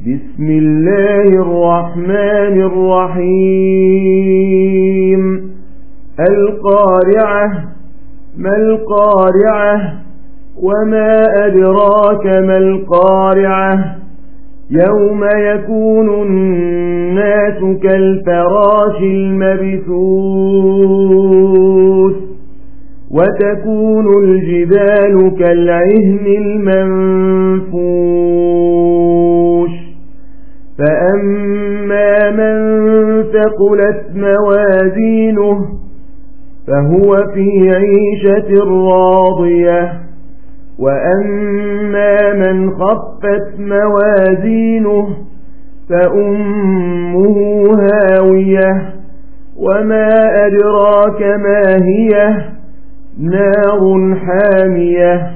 بسم الله الرحمن الرحيم القارعة ما القارعة وما أدراك ما القارعة يوم يكون الناس كالفراش المبثوث وتكون الجبال كالعهن المنفوش فأما من ثقلت موازينه فهو في عيشة راضية وأما من خفت موازينه فأمه هاوية وما أدراك ما هي نار حامية